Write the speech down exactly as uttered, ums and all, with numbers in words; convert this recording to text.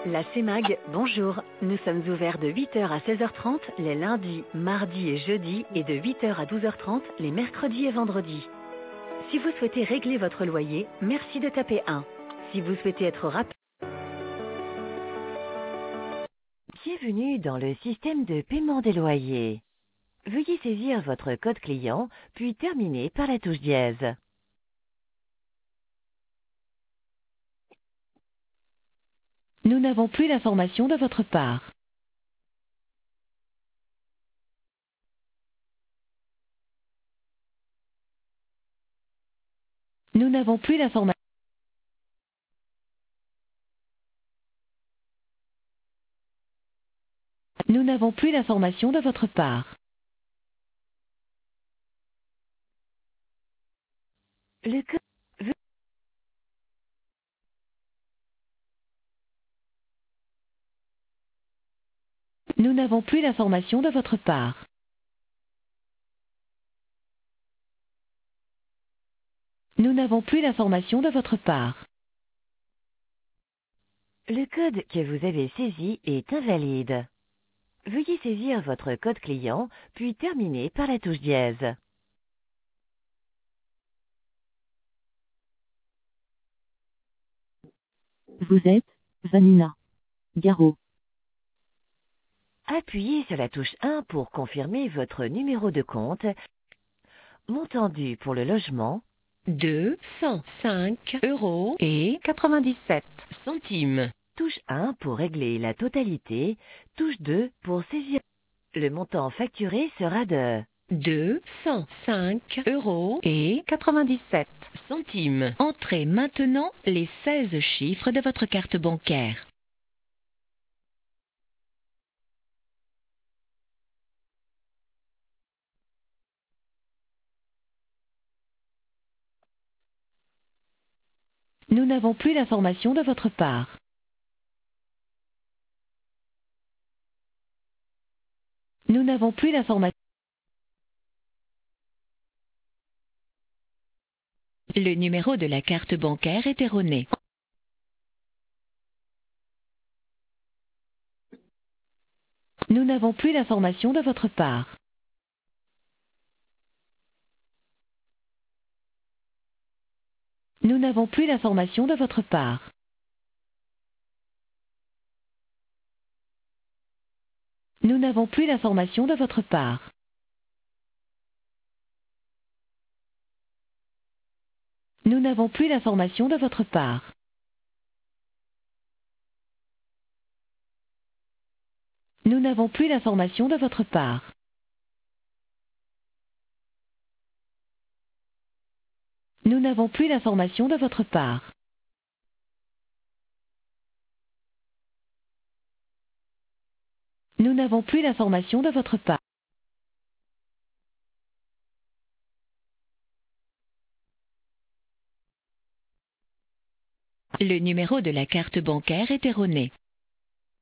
La CEMAG, bonjour. Nous sommes ouverts de huit heures à seize heures trente les lundis, mardis et jeudis et de huit heures à douze heures trente les mercredis et vendredis. Si vous souhaitez régler votre loyer, merci de taper un. Si vous souhaitez être rapide... Bienvenue dans le système de paiement des loyers. Veuillez saisir votre code client, puis terminer par la touche dièse. Nous n'avons plus l'information de votre part. Nous n'avons plus l'information. Nous n'avons plus l'information de votre part. Le code... Nous n'avons plus l'information de votre part. Nous n'avons plus l'information de votre part. Le code que vous avez saisi est invalide. Veuillez saisir votre code client, puis terminer par la touche dièse. Vous êtes Vanina Garot. Appuyez sur la touche un pour confirmer votre numéro de compte. Montant dû pour le logement, deux cent cinq euros et quatre-vingt-dix-sept centimes. Touche un pour régler la totalité, touche deux pour saisir. Le montant facturé sera de deux cent cinq euros et quatre-vingt-dix-sept centimes. Entrez maintenant les seize chiffres de votre carte bancaire. Nous n'avons plus l'information de votre part. Nous n'avons plus l'information. Le numéro de la carte bancaire est erroné. Nous n'avons plus l'information de votre part. Nous n'avons plus l'information de votre part. Nous n'avons plus l'information de votre part. Nous n'avons plus l'information de votre part. Nous n'avons plus l'information de votre part. Nous n'avons plus l'information de votre part. Nous n'avons plus l'information de votre part. Le numéro de la carte bancaire est erroné.